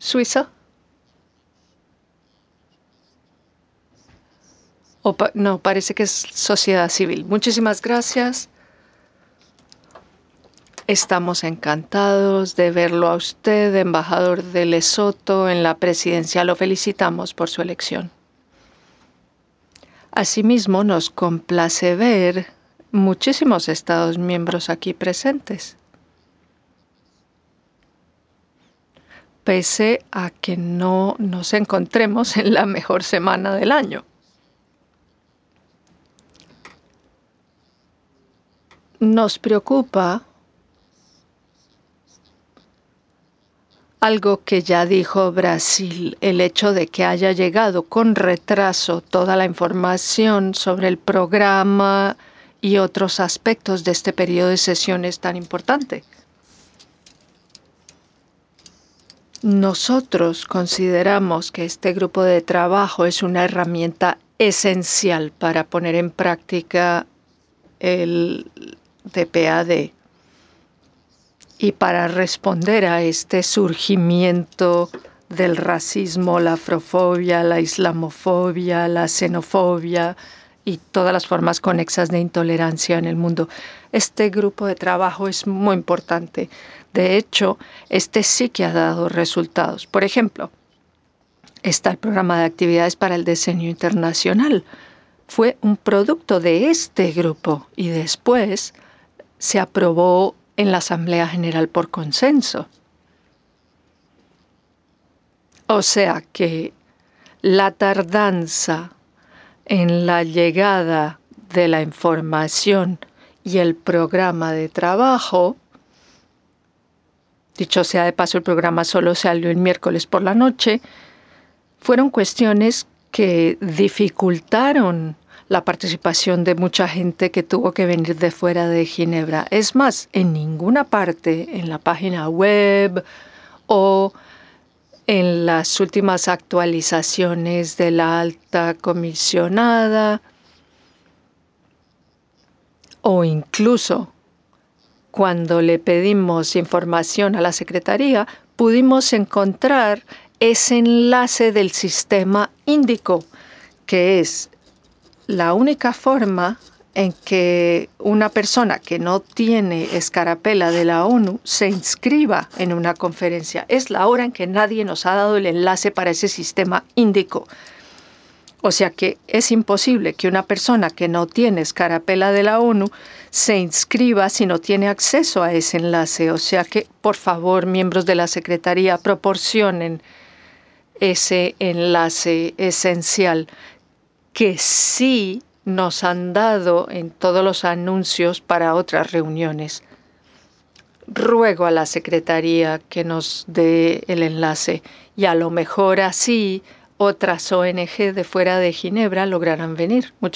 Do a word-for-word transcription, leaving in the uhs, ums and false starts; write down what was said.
Suiza. O pa- no, parece que es sociedad civil. Muchísimas gracias. Estamos encantados de verlo a usted, embajador de Lesoto, en la presidencia. Lo felicitamos por su elección. Asimismo, nos complace ver muchísimos Estados miembros aquí presentes, pese a que no nos encontremos en la mejor semana del año. Nos preocupa algo que ya dijo Brasil, el hecho de que haya llegado con retraso toda la información sobre el programa y otros aspectos de este periodo de sesiones tan importante. Nosotros consideramos que este grupo de trabajo es una herramienta esencial para poner en práctica el D P A D y para responder a este surgimiento del racismo, la afrofobia, la islamofobia, la xenofobia y todas las formas conexas de intolerancia en el mundo. Este grupo de trabajo es muy importante. De hecho, este sí que ha dado resultados. Por ejemplo, está el programa de actividades para el diseño internacional. Fue un producto de este grupo y después se aprobó en la Asamblea General por consenso. O sea que la tardanza en la llegada de la información y el programa de trabajo, dicho sea de paso, el programa solo salió el miércoles por la noche, fueron cuestiones que dificultaron la participación de mucha gente que tuvo que venir de fuera de Ginebra. Es más, en ninguna parte en la página web o en las últimas actualizaciones de la alta comisionada o incluso cuando le pedimos información a la Secretaría, pudimos encontrar ese enlace del sistema Índico, que es la única forma en que una persona que no tiene escarapela de la ONU se inscriba en una conferencia. Es la hora en que nadie nos ha dado el enlace para ese sistema Índico. O sea que es imposible que una persona que no tiene escarapela de la ONU se inscriba si no tiene acceso a ese enlace. O sea que, por favor, miembros de la Secretaría, proporcionen ese enlace esencial que sí nos han dado en todos los anuncios para otras reuniones. Ruego a la Secretaría que nos dé el enlace y a lo mejor así otras O N G de fuera de Ginebra lograrán venir. Muchas